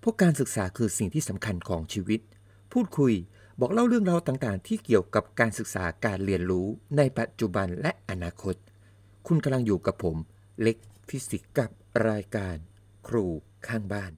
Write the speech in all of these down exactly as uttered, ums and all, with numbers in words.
เพราะการศึกษาคือสิ่งที่สำคัญของชีวิตพูดคุยบอกเล่าเรื่องราวต่างๆที่เกี่ยวกับการศึกษาการเรียนรู้ในปัจจุบันและอนาคตคุณกำลังอยู่กับผมเล็กฟิสิกส์กับรายการครูข้างบ้าน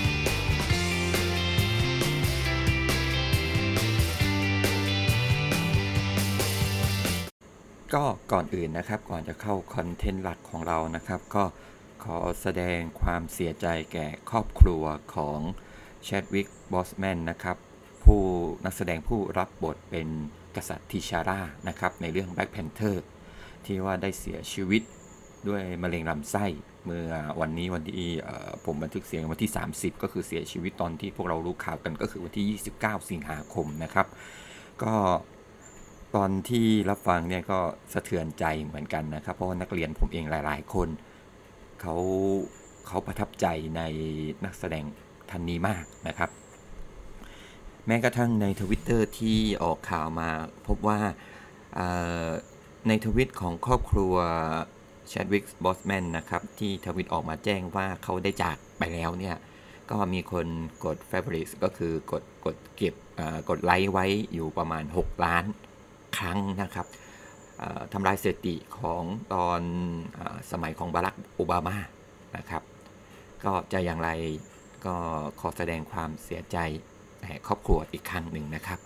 ก็ก่อนอื่นนะครับก่อนจะเข้าคอนเทนต์หลักของเรานะครับก็ขอแสดงความเสียใจแก่ครอบครัวของแชดวิก บอสแมนนะครับผู้นักแสดงผู้รับบทเป็นกษัตริย์ทิชาร่านะครับในเรื่อง Black Panther ที่ว่าได้เสียชีวิตด้วยมะเร็งลำไส้เมื่อวันนี้วันที่ผมบันทึกเสียงวันที่สามสิบก็คือเสียชีวิตตอนที่พวกเรารู้ข่าวกันก็คือวันที่ยี่สิบเก้าสิงหาคมนะครับก็ตอนที่รับฟังเนี่ยก็สะเทือนใจเหมือนกันนะครับเพราะว่านักเรียนผมเองหลายๆคนเขาเขาประทับใจในนักแสดงท่านนี้มากนะครับแม้กระทั่งใน Twitter ที่ออกข่าวมาพบว่าในทวิตของครอบครัวแชดวิก บอสแมนนะครับที่ทวิตออกมาแจ้งว่าเขาได้จากไปแล้วเนี่ยก็มีคนกด Favorite ก็คือกดกดเก็บกดไลค์ไว้อยู่ประมาณหกล้านครั้งนะครับทำลายสถิติของตอนสมัยของบารักโอบามานะครับก็จะอย่างไรก็ขอแสดงความเสียใจแก่ครอบครัวอีกครั้งหนึ่งนะครับ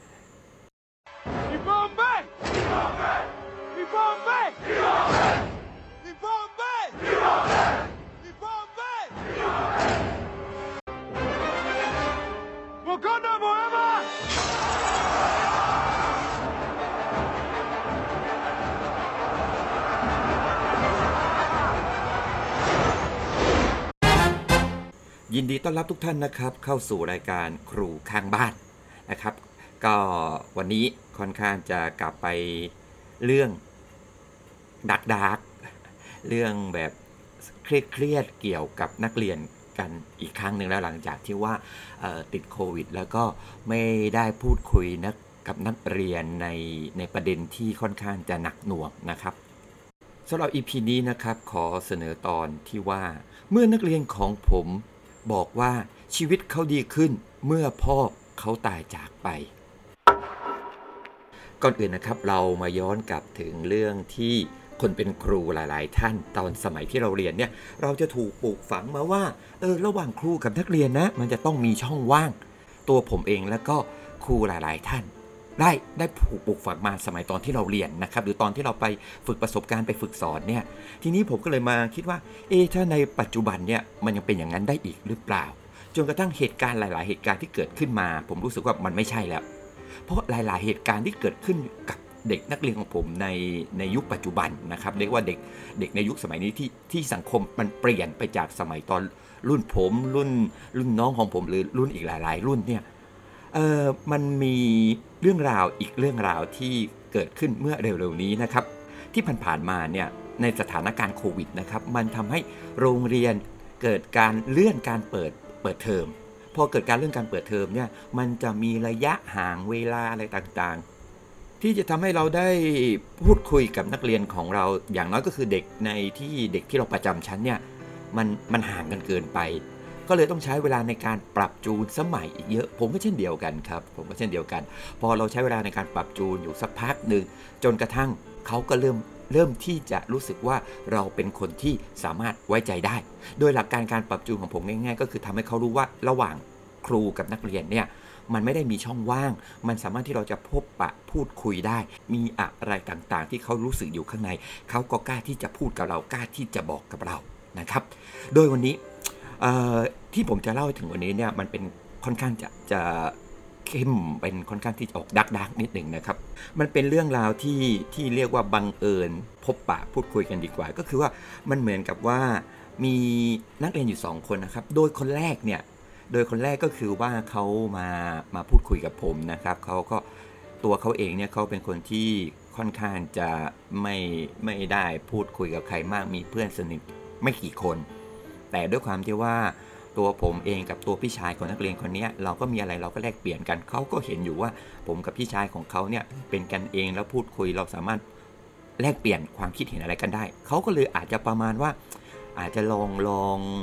ยินดีต้อนรับทุกท่านนะครับเข้าสู่รายการครูข้างบ้านนะครับก็วันนี้ค่อนข้างจะกลับไปเรื่องดักดักเรื่องแบบเครียดๆเกี่ยวกับนักเรียนกันอีกครั้งหนึ่งแล้วหลังจากที่ว่าติดโควิดแล้วก็ไม่ได้พูดคุยนักกับนักเรียนในในประเด็นที่ค่อนข้างจะหนักหน่วงนะครับสำหรับ อี พี นี้นะครับขอเสนอตอนที่ว่าเมื่อนักเรียนของผมบอกว่าชีวิตเขาดีขึ้นเมื่อพ่อเขาตายจากไปก่อนอื่นนะครับเรามาย้อนกลับถึงเรื่องที่คนเป็นครูหลายๆท่านตอนสมัยที่เราเรียนเนี่ยเราจะถูกปลูกฝังมาว่าเออระหว่างครูกับนักเรียนนะมันจะต้องมีช่องว่างตัวผมเองแล้วก็ครูหลายๆท่านได้ได้ถูกปลูกฝังมาสมัยตอนที่เราเรียนนะครับหรือตอนที่เราไปฝึกประสบการณ์ไปฝึกสอนเนี่ยทีนี้ผมก็เลยมาคิดว่าเอ๊ะถ้าในปัจจุบันเนี่ยมันยังเป็นอย่างนั้นได้อีกหรือเปล่าจนกระทั่งเหตุการณ์หลายๆเหตุการณ์ที่เกิดขึ้นมาผมรู้สึกว่ามันไม่ใช่แล้วเพราะหลายๆเหตุการณ์ที่เกิดขึ้นกับเด็กนักเรียนของผมในในยุคปัจจุบันนะครับเรียกว่าเด็กเด็กในยุคสมัยนี้ที่ที่สังคมมันเปลี่ยนไปจากสมัยตอนรุ่นผมรุ่นรุ่นน้องของผมหรือรุ่นอีกหลายๆรุ่นเนี่ยเออมันมีเรื่องราวอีกเรื่องราวที่เกิดขึ้นเมื่อเร็วๆนี้นะครับที่ผ่านๆมาเนี่ยในสถานการณ์โควิดนะครับมันทำให้โรงเรียนเกิดการเลื่อนการเปิดเปิดเทอมพอเกิดการเลื่อนการเปิดเทอมเนี่ยมันจะมีระยะห่างเวลาอะไรต่างๆที่จะทำให้เราได้พูดคุยกับนักเรียนของเราอย่างน้อยก็คือเด็กในที่เด็กที่เราประจำชั้นเนี่ยมันมันห่างกันเกินไปก็เลยต้องใช้เวลาในการปรับจูนสมัยอีกเยอะผมก็เช่นเดียวกันครับผมก็เช่นเดียวกันพอเราใช้เวลาในการปรับจูนอยู่สักพักหนึ่งจนกระทั่งเขาก็เริ่มเริ่มที่จะรู้สึกว่าเราเป็นคนที่สามารถไว้ใจได้โดยหลักการการปรับจูนของผมง่ายๆก็คือทำให้เขารู้ว่าระหว่างครูกับนักเรียนเนี่ยมันไม่ได้มีช่องว่างมันสามารถที่เราจะพบปะพูดคุยได้มีอะไรต่างๆที่เขารู้สึกอยู่ข้างในเขาก็กล้าที่จะพูดกับเรากล้าที่จะบอกกับเรานะครับโดยวันนี้ที่ผมจะเล่าถึงวันนี้เนี่ยมันเป็นค่อนข้างจะจะเข้มเป็นค่อนข้างที่ออกดักดักนิดหนึ่งนะครับมันเป็นเรื่องราวที่ที่เรียกว่าบังเอิญพบปะพูดคุยกันดีกว่าก็คือว่ามันเหมือนกับว่ามีนักเรียนอยู่สองคนนะครับโดยคนแรกเนี่ยโดยคนแรกก็คือว่าเขามามาพูดคุยกับผมนะครับเขาก็ตัวเขาเองเนี่ยเขาเป็นคนที่ค่อนข้างจะไม่ไม่ได้พูดคุยกับใครมากมีเพื่อนสนิทไม่กี่คนแต่ด้วยความที่ว่าตัวผมเองกับตัวพี่ชายของนักเรียนคนนี้เราก็มีอะไรเราก็แลกเปลี่ยนกันเขาก็เห็นอยู่ว่าผมกับพี่ชายของเขาเนี่ยเป็นกันเองแล้วพูดคุยเราสามารถแลกเปลี่ยนความคิดเห็นอะไรกันได้เขาก็เลยอาจจะประมาณว่าอาจจะลองลอง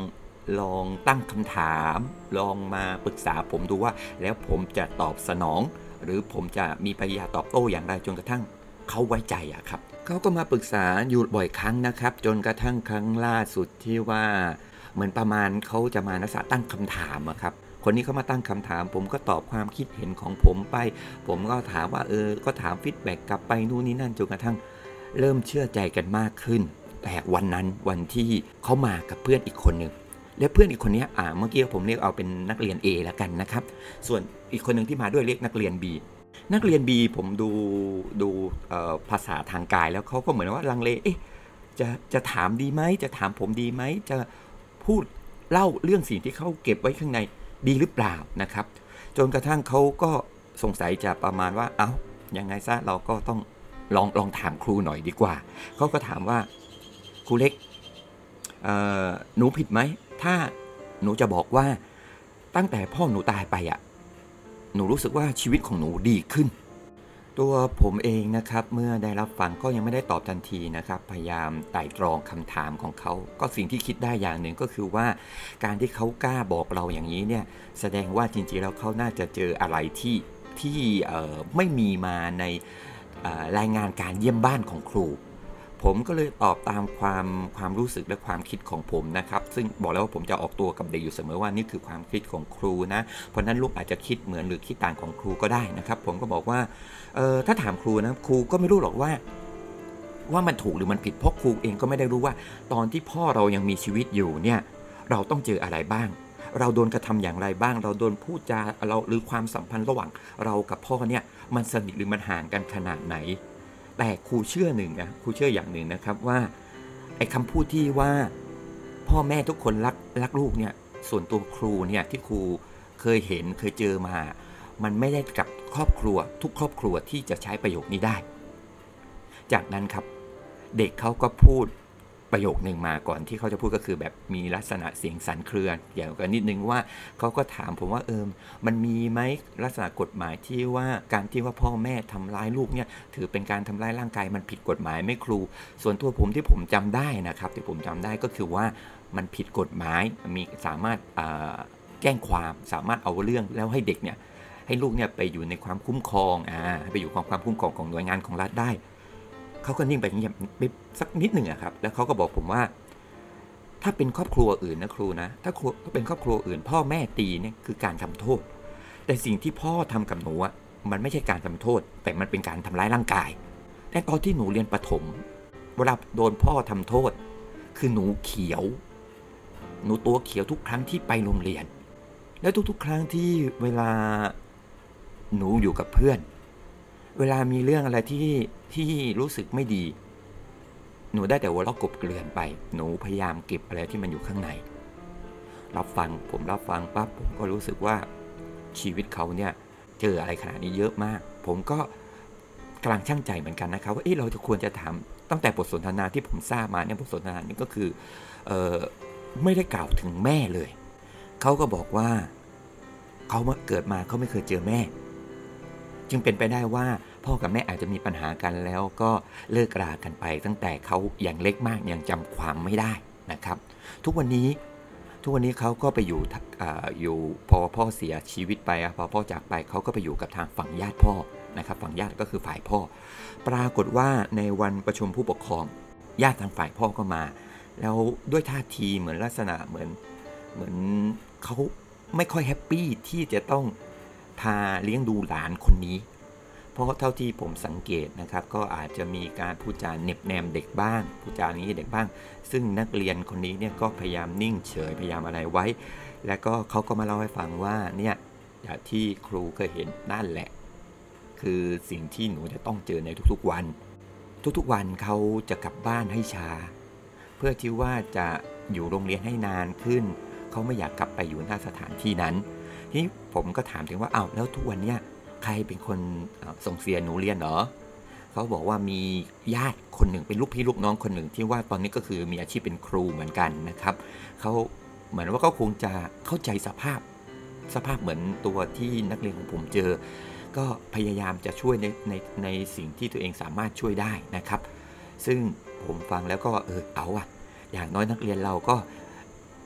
ลองตั้งคำถามลองมาปรึกษาผมดูว่าแล้วผมจะตอบสนองหรือผมจะมีปฏิกิริยาตอบโต้อย่างไรจนกระทั่งเขาไว้ใจอะครับเขาก็มาปรึกษาอยู่บ่อยครั้งนะครับจนกระทั่งครั้งล่าสุดที่ว่าเหมือนประมาณเขาจะมานักศึกษาตั้งคำถามอะครับคนนี้เขามาตั้งคำถามผมก็ตอบความคิดเห็นของผมไปผมก็ถามว่าเออก็ถามฟีดแบ็กกลับไปนู่นนี่นั่นจนกระทั่งเริ่มเชื่อใจกันมากขึ้นแต่วันนั้นวันที่เขามากับเพื่อนอีกคนหนึ่งและเพื่อนอีกคนนี้อ่าเมื่อกี้ผมเรียกเอาเป็นนักเรียน A แล้วกันนะครับส่วนอีกคนหนึ่งที่มาด้วยเรียกนักเรียน B นักเรียน B ผมดูดูภาษาทางกายแล้วเขาก็เหมือนว่าลังเลเอ๊ะจะจะถามดีไหมจะถามผมดีไหมจะพูดเล่าเรื่องสิ่งที่เขาเก็บไว้ข้างในดีหรือเปล่านะครับจนกระทั่งเขาก็สงสัยจะประมาณว่าเอ้ายังไงซะเราก็ต้องลองลองถามครูหน่อยดีกว่าเขาก็ถามว่าครูเล็กหนูผิดไหมถ้าหนูจะบอกว่าตั้งแต่พ่อหนูตายไปอ่ะหนูรู้สึกว่าชีวิตของหนูดีขึ้นตัวผมเองนะครับเมื่อได้รับฟังก็ยังไม่ได้ตอบทันทีนะครับพยายามไต่ตรองคำถามของเขาก็สิ่งที่คิดได้อย่างหนึ่งก็คือว่าการที่เขากล้าบอกเราอย่างนี้เนี่ยแสดงว่าจริงๆแล้วเขาน่าจะเจออะไรที่ที่ไม่มีมาในรายงานการเยี่ยมบ้านของครูผมก็เลยตอบตามความความรู้สึกและความคิดของผมนะครับซึ่งบอกแล้วว่าผมจะออกตัวกับเด็กอยู่เสมอว่านี่คือความคิดของครูนะเพราะนั้นลูกอาจจะคิดเหมือนหรือคิดต่างของครูก็ได้นะครับผมก็บอกว่าเออถ้าถามครูนะครูก็ไม่รู้หรอกว่าว่ามันถูกหรือมันผิดเพราะครูเองก็ไม่ได้รู้ว่าตอนที่พ่อเรายังมีชีวิตอยู่เนี่ยเราต้องเจออะไรบ้างเราโดนกระทำอย่างไรบ้างเราโดนพูดจาเราหรือความสัมพันธ์ระหว่างเรากับพ่อเนี่ยมันสนิทหรือมันห่างกันขนาดไหนแต่ครูเชื่อหนึ่งนะครูเชื่ออย่างหนึ่งนะครับว่าไอ้คำพูดที่ว่าพ่อแม่ทุกคนรักรักลูกเนี่ยส่วนตัวครูเนี่ยที่ครูเคยเห็นเคยเจอมามันไม่ได้กับครอบครัวทุกครอบครัวที่จะใช้ประโยคนี้ได้จากนั้นครับเด็กเขาก็พูดประโยคหนึ่งมาก่อนที่เขาจะพูดก็คือแบบมีลักษณะเสียงสั่นเครือเกี่ยวกับนิดนึงว่าเขาก็ถามผมว่าเออมันมีไหมลักษณะกฎหมายที่ว่าการที่ว่าพ่อแม่ทำร้ายลูกเนี่ยถือเป็นการทำร้ายร่างกายมันผิดกฎหมายไหมครูส่วนตัวผมที่ผมจำได้นะครับที่ผมจำได้ก็คือว่ามันผิดกฎหมายมีสามารถแจ้งความสามารถเอาเรื่องแล้วให้เด็กเนี่ยให้ลูกเนี่ยไปอยู่ในความคุ้มครองอ่าไปอยู่ความความคุ้มครองของหน่วยงานของรัฐได้เขาก็นิ่งไปเงียบไปสักนิดหนึ่งอะครับแล้วเขาก็บอกผมว่าถ้าเป็นครอบครัวอื่นนะครูนะถ้าเป็นครอบครัวอื่นพ่อแม่ตีเนี่ยคือการทำโทษแต่สิ่งที่พ่อทำกับหนูอะมันไม่ใช่การทำโทษแต่มันเป็นการทำร้ายร่างกายแต่ตอนที่หนูเรียนประถมเวลาโดนพ่อทำโทษคือหนูเขียวหนูตัวเขียวทุกครั้งที่ไปโรงเรียนและทุกๆครั้งที่เวลาหนูอยู่กับเพื่อนเวลามีเรื่องอะไรที่ที่รู้สึกไม่ดีหนูได้แต่หัวเราะกบเกลื่อนไปหนูพยายามเก็บอะไรที่มันอยู่ข้างในรับฟังผมรับฟังปั๊บผมก็รู้สึกว่าชีวิตเขาเนี่ยเจออะไรขนาดนี้เยอะมากผมก็กำลังชั่งใจเหมือนกันนะครับว่าเอ๊ะเราจะควรจะถามตั้งแต่บทสนทนาที่ผมทราบมาเนี่ยบทสนทนานี้ก็คือเอ่อไม่ได้กล่าวถึงแม่เลยเขาก็บอกว่าเขาเกิดมาเขาไม่เคยเจอแม่จึงเป็นไปได้ว่าพ่อกับแม่อาจจะมีปัญหากันแล้วก็เลิกรากันไปตั้งแต่เขายังเล็กมากยังจำความไม่ได้นะครับทุกวันนี้ทุกวันนี้เขาก็ไปอยู่ออยู่พอพ่อเสียชีวิตไปพอพ่อจากไปเขาก็ไปอยู่กับทางฝั่งญาติพ่อนะครับฝั่งญาติก็คือฝ่ายพ่อปรากฏว่าในวันประชุมผู้ปกครองญาติทางฝ่ายพ่อก็มาแล้วด้วยท่าทีเหมือนลักษณะเหมือนเหมือนเขาไม่ค่อยแฮปปี้ที่จะต้องพาเลี้ยงดูหลานคนนี้เพราะเท่าที่ผมสังเกตนะครับก็อาจจะมีการพูดจาเน็บแนมเด็กบ้างพูดจานี้เด็กบ้างซึ่งนักเรียนคนนี้เนี่ยก็พยายามนิ่งเฉยพยายามอะไรไว้แล้วก็เขาก็มาเล่าให้ฟังว่าเนี่ยอย่างที่ครูเคยเห็นนั่นแหละคือสิ่งที่หนูจะต้องเจอในทุกๆวันทุกๆวันเขาจะกลับบ้านให้ช้าเพื่อที่ว่าจะอยู่โรงเรียนให้นานขึ้นเขาไม่อยากกลับไปอยู่หน้าสถานที่นั้นที่ผมก็ถามถึงว่าอ้าวแล้วทุกวันเนี้ยใครเป็นคนส่งเสียหนูเรียนเหรอเขาบอกว่ามีญาติคนหนึ่งเป็นลูกพี่ลูกน้องคนหนึ่งที่ว่าตอนนี้ก็คือมีอาชีพเป็นครูเหมือนกันนะครับเขาเหมือนว่าเขาคงจะเข้าใจสภาพสภาพเหมือนตัวที่นักเรียนของผมเจอก็พยายามจะช่วยในในในสิ่งที่ตัวเองสามารถช่วยได้นะครับซึ่งผมฟังแล้วก็เออเอาอะอย่างน้อยนักเรียนเราก็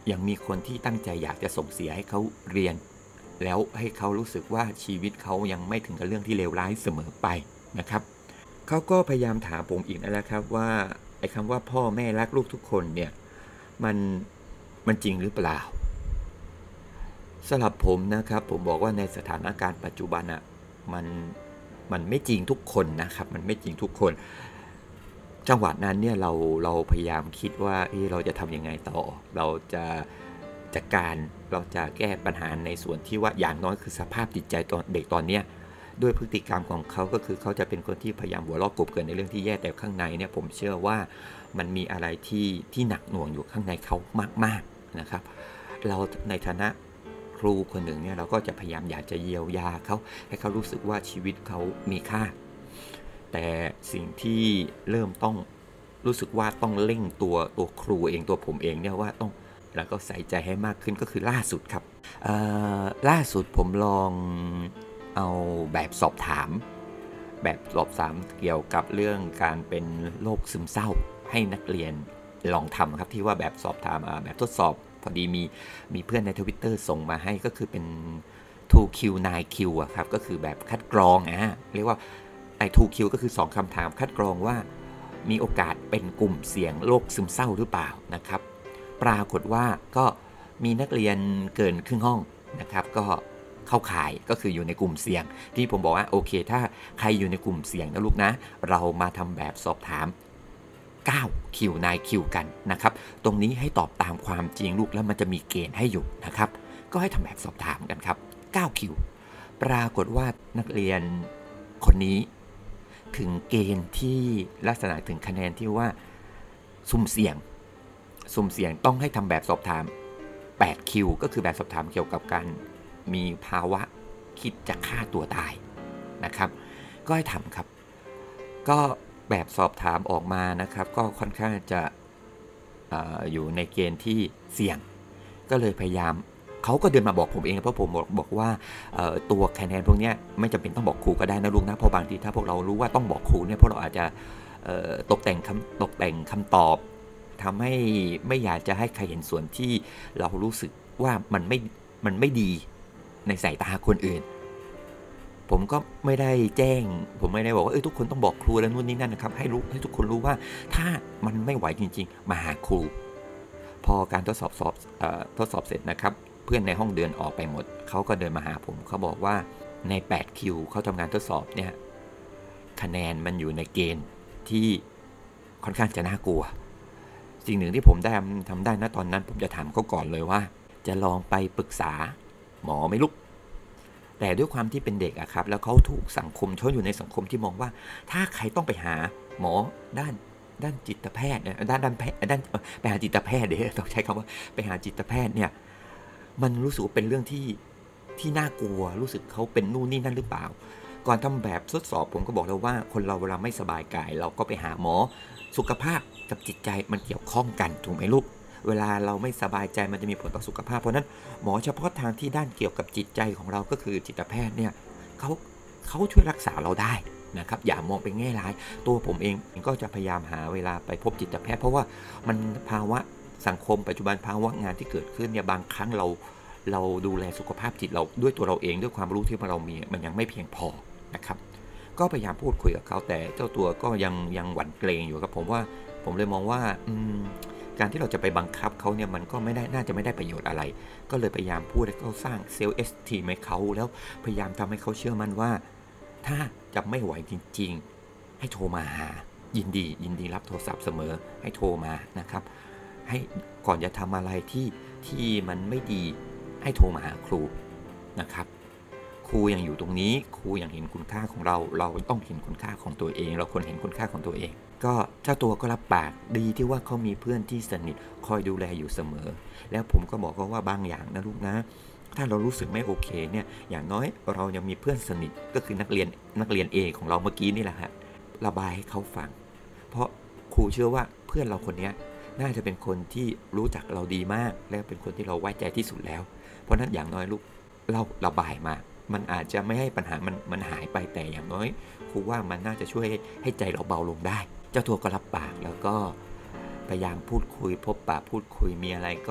ยังมีคนที่ตั้งใจอยากจะส่งเสียให้เขาเรียนแล้วให้เขารู้สึกว่าชีวิตเขายังไม่ถึงกับเรื่องที่เลวร้ายเสมอไปนะครับเขาก็พยายามถามผมอีกนั่นแหละครับว่าไอ้คำว่าพ่อแม่รักลูกทุกคนเนี่ยมันมันจริงหรือเปล่าสำหรับผมนะครับผมบอกว่าในสถานการณ์ปัจจุบันอ่ะมันมันไม่จริงทุกคนนะครับมันไม่จริงทุกคนจังหวะนั้นเนี่ยเราเราพยายามคิดว่าเออเราจะทำยังไงต่อเราจะจัดการเราจะแก้ปัญหาในส่วนที่ว่าอย่างน้อยคือสภาพจิตใจตอนเด็กตอนเนี้ยด้วยพฤติกรรมของเขาก็คือเขาจะเป็นคนที่พยายามหัวเราะกบเกินในเรื่องที่แย่แต่ข้างในเนี่ยผมเชื่อว่ามันมีอะไรที่ที่หนักหน่วงอยู่ข้างในเขามากๆนะครับเราในฐานะครูคนหนึ่งเนี่ยเราก็จะพยายามอยากจะเยียวยาเขาให้เขารู้สึกว่าชีวิตเขามีค่าแต่สิ่งที่เริ่มต้องรู้สึกว่าต้องเร่งตัวตัวครูเองตัวผมเองเนี่ยว่าต้องแล้วก็ใส่ใจให้มากขึ้นก็คือล่าสุดครับล่าสุดผมลองเอาแบบสอบถามแบบสอบถามเกี่ยวกับเรื่องการเป็นโรคซึมเศร้าให้นักเรียนลองทำครับที่ว่าแบบสอบถามแบบทดสอบพอดีมีมีเพื่อนใน Twitter ส่งมาให้ก็คือเป็น ทู คิว ไนน์ คิว อะครับก็คือแบบคัดกรองอ่ะเรียกว่าไอ้ ทู คิว ก็คือสองคำถามคัดกรองว่ามีโอกาสเป็นกลุ่มเสี่ยงโรคซึมเศร้าหรือเปล่านะครับปรากฏว่าก็มีนักเรียนเกินครึ่งห้องนะครับก็เข้าข่ายก็คืออยู่ในกลุ่มเสี่ยงที่ผมบอกว่าโอเคถ้าใครอยู่ในกลุ่มเสี่ยงนะลูกนะเรามาทำแบบสอบถาม ไนน์ คิว ไนน์ คิว กันนะครับตรงนี้ให้ตอบตามความจริงลูกแล้วมันจะมีเกณฑ์ให้อยู่นะครับก็ให้ทำแบบสอบถามกันครับ ไนน์ คิว ปรากฏว่านักเรียนคนนี้ถึงเกณฑ์ที่ลักษณะถึงคะแนนที่ว่าสุ่มเสี่ยงสุ่มเสี่ยงต้องให้ทำแบบสอบถาม แปด คิว ก็คือแบบสอบถามเกี่ยวกับการมีภาวะคิดจะฆ่าตัวตายนะครับก็ให้ทำครับก็แบบสอบถามออกมานะครับก็ค่อนข้างจะ อ, อยู่ในเกณฑ์ที่เสี่ยงก็เลยพยายามเขาก็เดินมาบอกผมเองเพราะผมบอกบอกว่าตัวคะแนนพวกนี้ไม่จำเป็นต้องบอกครูก็ได้นะลูกนะเพราะบางทีถ้าพวกเรารู้ว่าต้องบอกครูเนี่ยพวกเราอาจจะตกแต่งคำตกแต่งคำตอบทำให้ไม่อยากจะให้ใครเห็นส่วนที่เรารู้สึกว่ามันไม่มันไม่ดีในสายตาคนอื่นผมก็ไม่ได้แจ้งผมไม่ได้บอกว่าเอ้ยทุกคนต้องบอกครูแล้วนู่นนี่นั่นนะครับให้รู้ให้ทุกคนรู้ว่าถ้ามันไม่ไหวจริงๆมาหาครูพอการทดสอบสอบเอ่อทดสอบเสร็จนะครับเพื่อนในห้องเดินออกไปหมดเขาก็เดินมาหาผมเขาบอกว่าใน แปด คิว เขาทำงานทดสอบเนี่ยคะแนนมันอยู่ในเกณฑ์ที่ค่อนข้างจะน่ากลัวสิ่งหนึ่งที่ผมได้ทำได้ณตอนนั้นผมจะถามเขาก่อนเลยว่าจะลองไปปรึกษาหมอไหมลูกแต่ด้วยความที่เป็นเด็กอะครับแล้วเขาถูกสังคมเขาอยู่ในสังคมที่มองว่าถ้าใครต้องไปหาหมอด้านด้านจิตแพทย์เนี่ยด้านด้านแพทย์ด้านไปหาจิตแพทย์เดี๋ยวต้องใช้คำว่าไปหาจิตแพทย์เนี่ยมันรู้สึกว่าเป็นเรื่องที่ที่น่ากลัวรู้สึกเขาเป็นนู่นนี่นั่นหรือเปล่าก่อนทำแบบทดสอบผมก็บอกแล้วว่าคนเราเวลาไม่สบายกายเราก็ไปหาหมอสุขภาพกับจิตใจมันเกี่ยวข้องกันถูกไหมลูกเวลาเราไม่สบายใจมันจะมีผลต่อสุขภาพเพราะนั้นหมอเฉพาะทางที่ด้านเกี่ยวกับจิตใจของเราก็คือจิตแพทย์เนี่ยเขาเขาช่วยรักษาเราได้นะครับอย่ามองเป็นแง่ร้ายตัวผมเองก็จะพยายามหาเวลาไปพบจิตแพทย์เพราะว่ามันภาวะสังคมปัจจุบันภาวะงานที่เกิดขึ้นเนี่ยบางครั้งเราเราดูแลสุขภาพจิตเราด้วยตัวเราเองด้วยความรู้ที่เรามีมันยังไม่เพียงพอนะครับก็พยายามพูดคุยกับเขาแต่เจ้าตัวก็ยังยังหวั่นเกรงอยู่ครับผมว่าผมเลยมองว่าอืมการที่เราจะไปบังคับเขาเนี่ยมันก็ไม่ได้น่าจะไม่ได้ประโยชน์อะไรก็เลยพยายามพูดให้เขาสร้างเซลล์เอสทีให้เขาแล้วพยายามทำให้เขาเชื่อมั่นว่าถ้าจะไม่ไหวจริงๆให้โทรมาหายินดียินดีรับโทรศัพท์เสมอให้โทรมานะครับให้ก่อนจะทำอะไรที่ที่มันไม่ดีให้โทรมาหาครูนะครับครูยังอยู่ตรงนี้ครูยังเห็นคุณค่าของเราเราต้องเห็นคุณค่าของตัวเองเราควรเห็นคุณค่าของตัวเองก็เจ้าตัวก็รับปากดีที่ว่าเขามีเพื่อนที่สนิทคอยดูแลอยู่เสมอแล้วผมก็บอกเขาว่าบางอย่างนะลูกนะถ้าเรารู้สึกไม่โอเคเนี่ยอย่างน้อยเรายังมีเพื่อนสนิทก็คือนักเรียนนักเรียน A ของเราเมื่อกี้นี่แหละฮะระบายให้เขาฟังเพราะครูเชื่อว่าเพื่อนเราคนนี้น่าจะเป็นคนที่รู้จักเราดีมากและเป็นคนที่เราไว้ใจที่สุดแล้วเพราะนั้นอย่างน้อยลูกเราระบายมามันอาจจะไม่ให้ปัญหามันมันหายไปแต่อย่างน้อยครูว่ามันน่าจะช่วยให้ใจเราเบาลงได้เจ้าตัวก็รับปากแล้วก็พยายามพูดคุยพบปะพูดคุยมีอะไรก็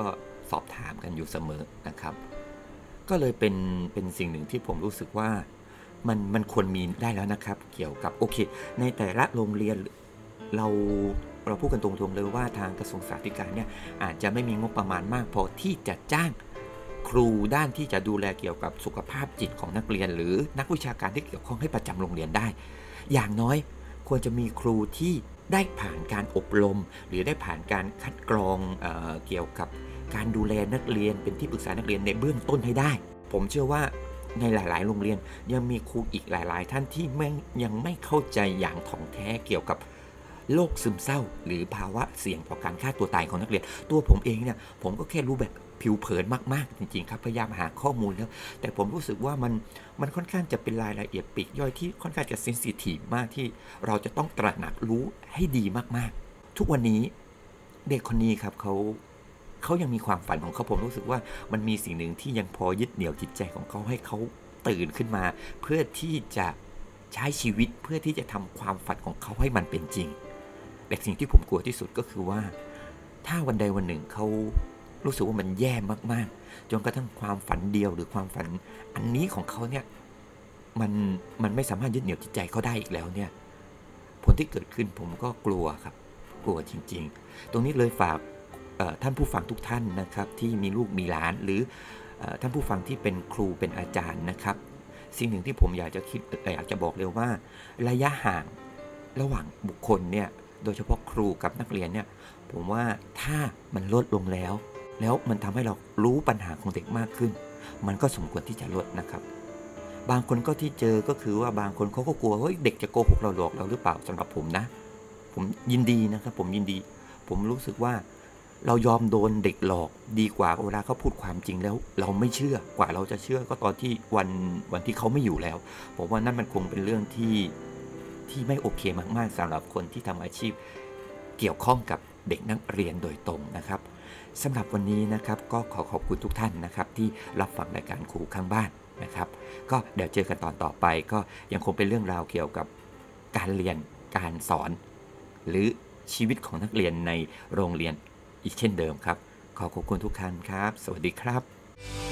สอบถามกันอยู่เสมอนะครับก็เลยเป็นเป็นสิ่งหนึ่งที่ผมรู้สึกว่ามันมันควรมีได้แล้วนะครับเกี่ยวกับโอเคในแต่ละโรงเรียนเราเราพูดกันตรงๆเลยว่าทางกระทรวงศึกษาธิการเนี่ยอาจจะไม่มีงบประมาณมากพอที่จะจ้างครูด้านที่จะดูแลเกี่ยวกับสุขภาพจิตของนักเรียนหรือนักวิชาการที่เกี่ยวข้องให้ประจำโรงเรียนได้อย่างน้อยควรจะมีครูที่ได้ผ่านการอบรมหรือได้ผ่านการคัดกรองเอ่อเกี่ยวกับการดูแลนักเรียนเป็นที่ปรึกษานักเรียนในเบื้องต้นให้ได้ผมเชื่อว่าในหลายๆโรงเรียนยังมีครูอีกหลายๆท่านที่ไม่ยังไม่เข้าใจอย่างถ่องแท้เกี่ยวกับโรคซึมเศร้าหรือภาวะเสี่ยงต่อการฆ่าตัวตายของนักเรียนตัวผมเองเนี่ยผมก็แค่รู้แบบผิวเผินมากๆจริงๆครับพยายามหาข้อมูลแล้วแต่ผมรู้สึกว่ามันมันค่อนข้างจะเป็นรายละเอียดปลีกย่อยที่ค่อนข้างจะเซนซิทีฟมากที่เราจะต้องตระหนักรู้ให้ดีมากๆทุกวันนี้เด็กคนนี้ครับเขาเขายังมีความฝันของเขาผมรู้สึกว่ามันมีสิ่งหนึ่งที่ยังพอยึดเหนี่ยวจิตใจของเขาให้เขาตื่นขึ้นมาเพื่อที่จะใช้ชีวิตเพื่อที่จะทำความฝันของเขาให้มันเป็นจริงแต่สิ่งที่ผมกลัวที่สุดก็คือว่าถ้าวันใดวันหนึ่งเขารู้สึกว่ามันแย่มากๆจนกระทั่งความฝันเดียวหรือความฝันอันนี้ของเขาเนี่ยมันมันไม่สามารถยึดเหนี่ยวจิตใจเขาได้อีกแล้วเนี่ยผลที่เกิดขึ้นผมก็กลัวครับกลัวจริงๆตรงนี้เลยฝากท่านผู้ฟังทุกท่านนะครับที่มีลูกมีหลานหรือท่านผู้ฟังที่เป็นครูเป็นอาจารย์นะครับสิ่งหนึ่งที่ผมอยากจะคิดอยากจะบอกเลยว่าระยะห่างระหว่างบุคคลเนี่ยโดยเฉพาะครูกับนักเรียนเนี่ยผมว่าถ้ามันลดลงแล้วแล้วมันทำให้เรารู้ปัญหาของเด็กมากขึ้นมันก็สมควรที่จะลดนะครับบางคนก็ที่เจอก็คือว่าบางคนเขาก็กลัวเฮ้ยเด็กจะโกหกเราหลอกเราหรือเปล่าสำหรับผมนะผมยินดีนะครับผมยินดีผมรู้สึกว่าเรายอมโดนเด็กหลอกดีกว่าเวลาเขาพูดความจริงแล้วเราไม่เชื่อกว่าเราจะเชื่อก็ตอนที่วันวันที่เขาไม่อยู่แล้วผมว่านั่นมันคงเป็นเรื่องที่ที่ไม่โอเคมากๆสำหรับคนที่ทำอาชีพเกี่ยวข้องกับเด็กนักเรียนโดยตรงนะครับสำหรับวันนี้นะครับก็ขอขอบคุณทุกท่านนะครับที่รับฟังรายการครูข้างบ้านนะครับก็เดี๋ยวเจอกันตอนต่อไปก็ยังคงเป็นเรื่องราวเกี่ยวกับการเรียนการสอนหรือชีวิตของนักเรียนในโรงเรียนอีกเช่นเดิมครับขอขอบคุณทุกท่านครับสวัสดีครับ